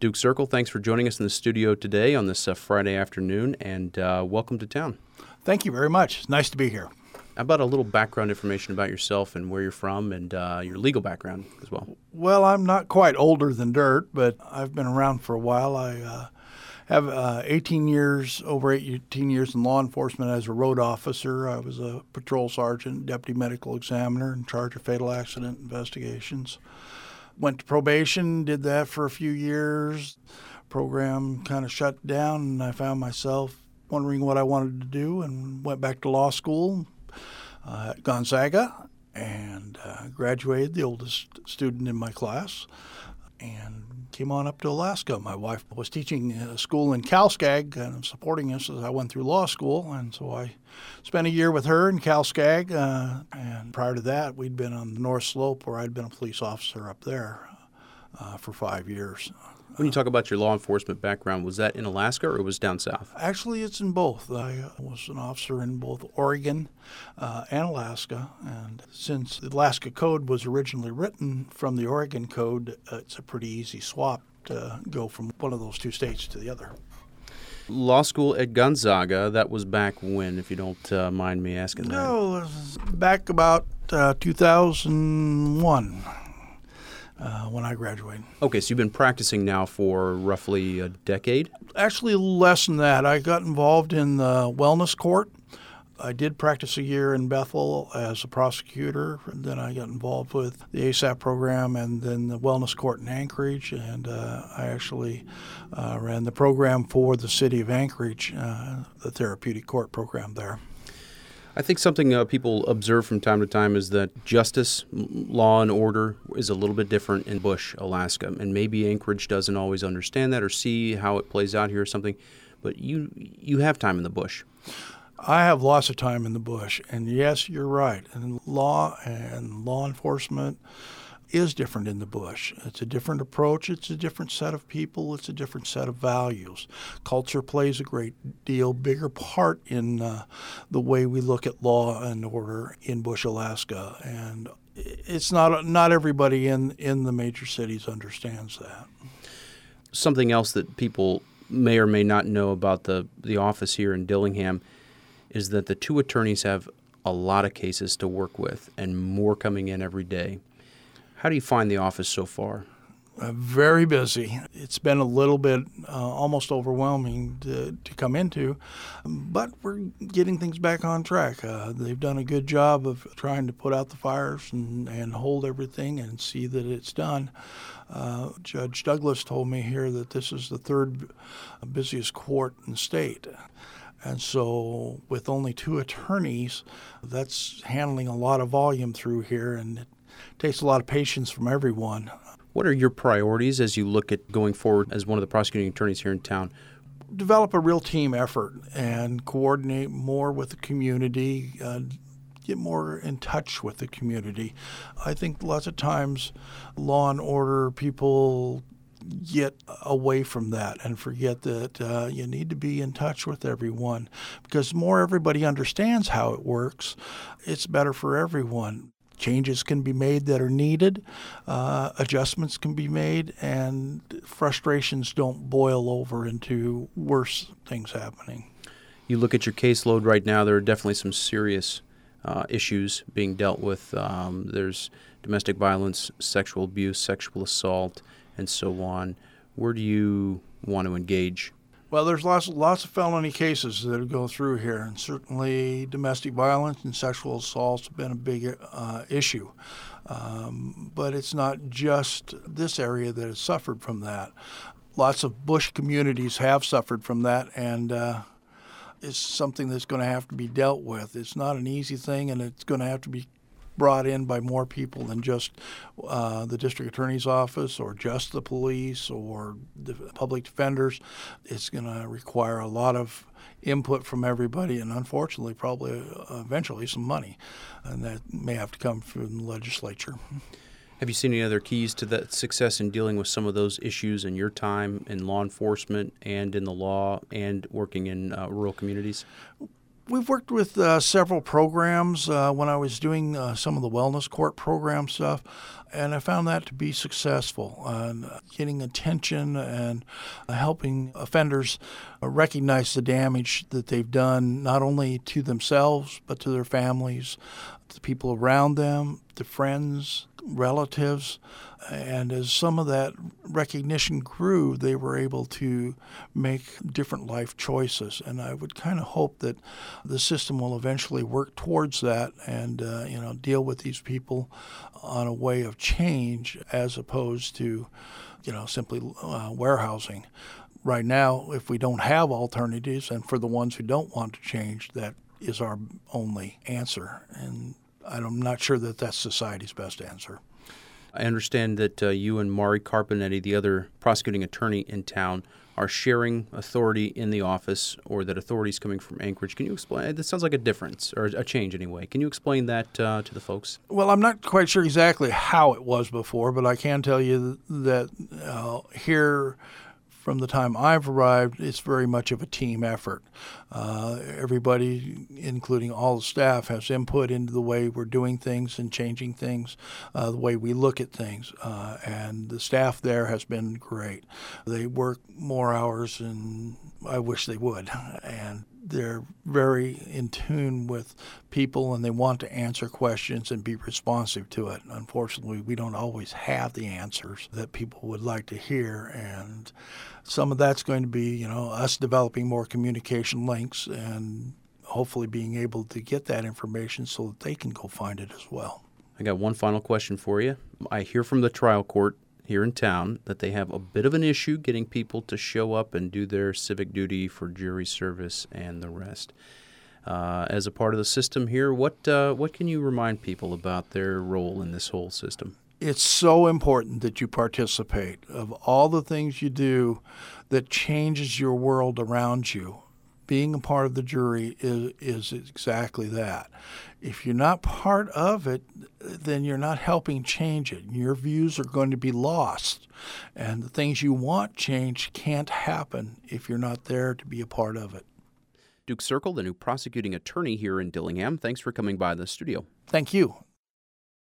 Duke Circle, thanks for joining us in the studio today on this Friday afternoon, and welcome to town. Thank you very much. It's nice to be here. How about a little background information about yourself and where you're from and your legal background as well? Well, I'm not quite older than dirt, but I've been around for a while. I have over 18 years in law enforcement as a road officer. I was a patrol sergeant, deputy medical examiner in charge of fatal accident investigations. Went to probation, did that for a few years. Program kind of shut down, and I found myself wondering what I wanted to do and went back to law school at Gonzaga and graduated, the oldest student in my class, and came on up to Alaska. My wife was teaching school in CalSCAG and supporting us as I went through law school, and so I spent a year with her in CalSCAG, and prior to that, we'd been on the North Slope where I'd been a police officer up there for 5 years. When you talk about your law enforcement background, was that in Alaska or it was down south? Actually, it's in both. I was an officer in both Oregon and Alaska, and since the Alaska Code was originally written from the Oregon Code, it's a pretty easy swap to go from one of those two states to the other. Law school at Gonzaga, that was back when, if you don't mind me asking that? No, it was back about 2001. When I graduated. Okay, so you've been practicing now for roughly a decade? Actually, less than that. I got involved in the wellness court. I did practice a year in Bethel as a prosecutor. And then I got involved with the ASAP program and then the wellness court in Anchorage. And I actually ran the program for the city of Anchorage, the therapeutic court program there. I think something people observe from time to time is that justice, law and order is a little bit different in Bush, Alaska. And maybe Anchorage doesn't always understand that or see how it plays out here or something. But you have time in the bush. I have lots of time in the bush. And yes, you're right. And law enforcement is different in the bush. It's a different approach. It's a different set of people. It's a different set of values. Culture plays a great deal, bigger part in the way we look at law and order in Bush, Alaska. And it's not everybody in the major cities understands that. Something else that people may or may not know about the office here in Dillingham is that the two attorneys have a lot of cases to work with and more coming in every day. How do you find the office so far? Very busy. It's been a little bit almost overwhelming to come into, but we're getting things back on track. They've done a good job of trying to put out the fires and hold everything and see that it's done. Judge Douglas told me here that this is the third busiest court in the state. And so with only two attorneys, that's handling a lot of volume through here, and it takes a lot of patience from everyone. What are your priorities as you look at going forward as one of the prosecuting attorneys here in town? Develop a real team effort and coordinate more with the community, get more in touch with the community. I think lots of times law and order people get away from that and forget that you need to be in touch with everyone, because the more everybody understands how it works, it's better for everyone. Changes can be made that are needed, adjustments can be made, and frustrations don't boil over into worse things happening. You look at your caseload right now, there are definitely some serious issues being dealt with. There's domestic violence, sexual abuse, sexual assault, and so on. Where do you want to engage? Well, there's lots of felony cases that go through here, and certainly domestic violence and sexual assaults have been a big issue. But it's not just this area that has suffered from that. Lots of bush communities have suffered from that, and it's something that's going to have to be dealt with. It's not an easy thing, and it's going to have to be brought in by more people than just the district attorney's office or just the police or the public defenders. It's going to require a lot of input from everybody and, unfortunately, probably eventually some money. And that may have to come from the legislature. Have you seen any other keys to that success in dealing with some of those issues in your time in law enforcement and in the law and working in rural communities? We've worked with several programs when I was doing some of the wellness court program stuff, and I found that to be successful on getting attention and helping offenders recognize the damage that they've done, not only to themselves, but to their families, to the people around them, to friends, relatives. And as some of that recognition grew, they were able to make different life choices. And I would kind of hope that the system will eventually work towards that and deal with these people on a way of change as opposed to simply warehousing. Right now, if we don't have alternatives, and for the ones who don't want to change, that is our only answer. And I'm not sure that that's society's best answer. I understand that you and Mari Carpenetti, the other prosecuting attorney in town, are sharing authority in the office, or that authority is coming from Anchorage. Can you explain? This sounds like a difference, or a change anyway. Can you explain that to the folks? Well, I'm not quite sure exactly how it was before, but I can tell you that here, from the time I've arrived, it's very much of a team effort. Everybody, including all the staff, has input into the way we're doing things and changing things, the way we look at things. And the staff there has been great. They work more hours than I wish they would. And they're very in tune with people, and they want to answer questions and be responsive to it. Unfortunately, we don't always have the answers that people would like to hear, and some of that's going to be, us developing more communication links and hopefully being able to get that information so that they can go find it as well. I got one final question for you. I hear from the trial court here in town that they have a bit of an issue getting people to show up and do their civic duty for jury service and the rest. As a part of the system here, what can you remind people about their role in this whole system? It's so important that you participate. Of all the things you do that changes your world around you, being a part of the jury is exactly that. If you're not part of it, then you're not helping change it. Your views are going to be lost. And the things you want changed can't happen if you're not there to be a part of it. Duke Circle, the new prosecuting attorney here in Dillingham, thanks for coming by the studio. Thank you.